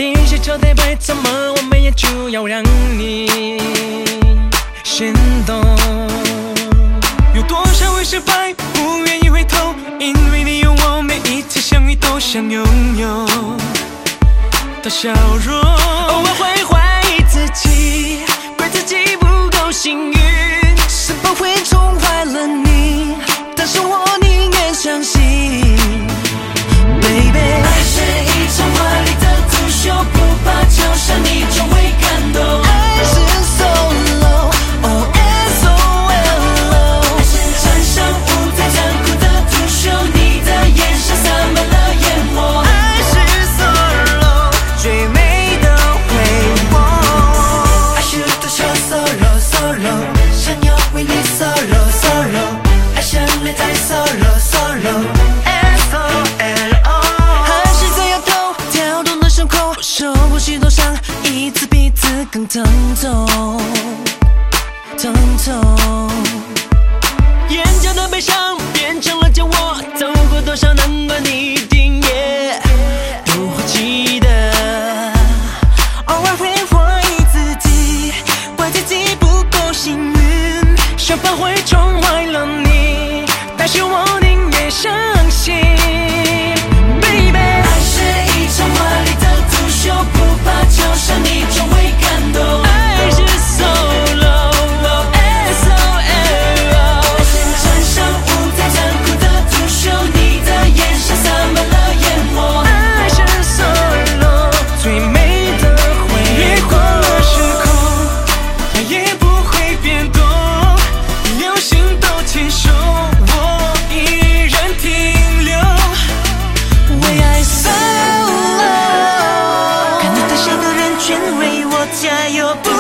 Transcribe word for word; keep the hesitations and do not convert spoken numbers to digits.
别写成台北，怎么我们也就要让你先懂。有多少会失败，不愿意回头，因为你有我，每一次相遇都想拥有的笑容。偶尔会怀疑自己，怪自己不够幸运，是否会宠坏了你？但是我宁愿相信 ，baby。爱是一场华丽的图秀，不怕就像你终会感动。爱是 solo，oh S O L O。爱是站上舞台残酷的图秀，你的眼神洒满了烟火。爱是 solo， 最美的回我。爱是多少 solo solo， 想要为你 solo solo， 爱像擂台 solo solo。S O L O， 还是在摇头，跳动的胸口，受过许多伤，一次比一次更疼痛，疼痛。眼角的悲伤变成了酒窝，走过多少难关，你一定也不会记得。偶尔会怀疑自己，怪自己不够幸运，生怕会宠坏了你，但是我宁愿相信 ，baby。爱是一场华丽的图秀，不怕就像你终会感动。爱是 solo，S O L O。爱是站上舞台残酷的图秀，你的眼神洒满了烟火。爱是 solo， 最美的回忆。越过了时空，它也不会变动，流星都牵手。加油！